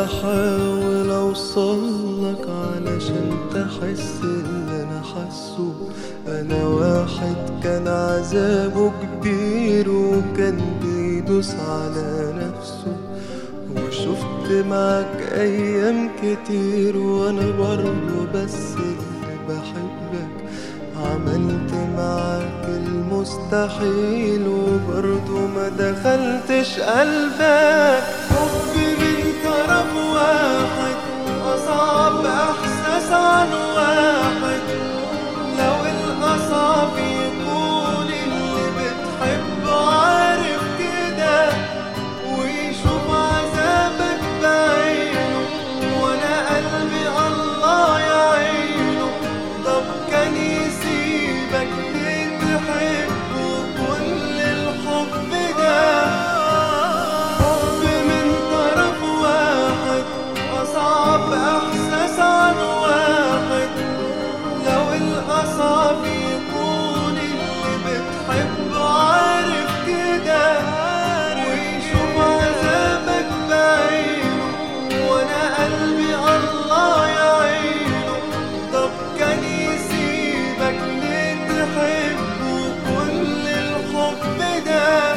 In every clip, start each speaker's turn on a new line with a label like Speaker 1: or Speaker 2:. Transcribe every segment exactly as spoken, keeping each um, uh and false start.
Speaker 1: بحاول اوصلك علشان تحس اللي انا حاسه. انا واحد كان عذابه كبير وكان بيدوس على نفسه، وشفت معاك ايام كتير وانا برضو بس اللي بحبك. عملت معاك المستحيل وبرضو ما دخلتش قلبك. حب من طرف واحد أصعب إحساس عن واحد. لو الأصعب يكون اللي بتحبه عارف كده ويشوف عذابك بعينه، وأنا قلبي الله يعينه. طب كان يسيبك ليه تحبه كل الحب ده؟ حب من طرف واحد أصعب إحساس عن واحد. لو الأصعب يكون اللي بتحبه عارف كده ويشوف عذابك بعينه، وأنا قلبي الله يعينه. طب كان يسيبك ليه تحبه كل الحب ده؟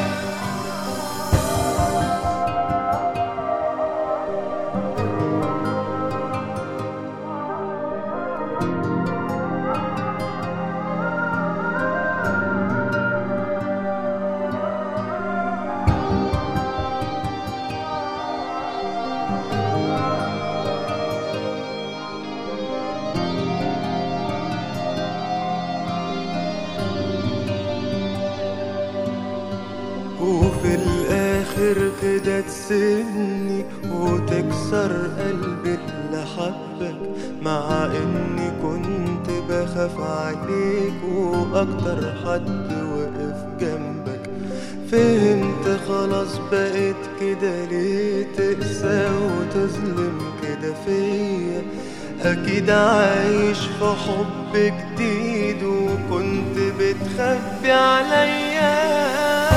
Speaker 1: وفي الاخر كده تسيبني وتكسر قلبي اللي حبك، مع اني كنت بخاف عليك واكتر حد وقف جنبك. فهمت خلاص بقيت كده ليه تقسى وتظلم كده فيا. اكيد عايش في حب جديد وكنت بتخبي عليا.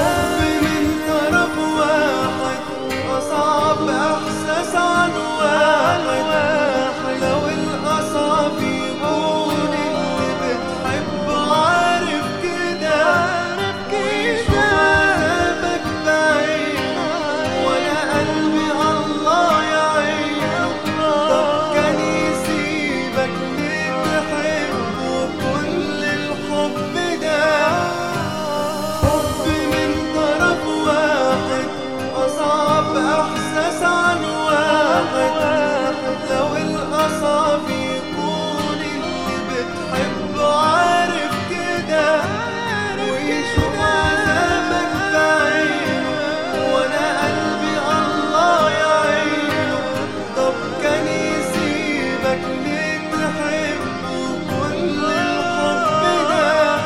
Speaker 1: طرف واحد أصعب إحساس عن واحد. لو الأصعب يكون اللي بتحبه عارف كده ويشوف عذابك بعينه، وأنا قلبي الله يعينه. طب كان يسيبك ليه تحبه كل الحب ده؟ حب من طرف واحد أصعب إحساس عن واحد. لو الأصعب يكون اللي بتحبه عارف كده ويشوف عذابك بعينه، وأنا قلبي الله يعينه. طب كان يسيبك ليه تحبه كل الحب ده؟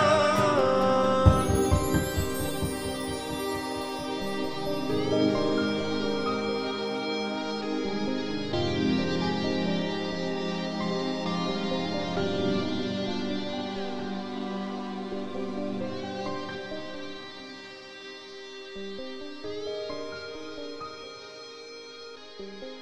Speaker 1: Thank you.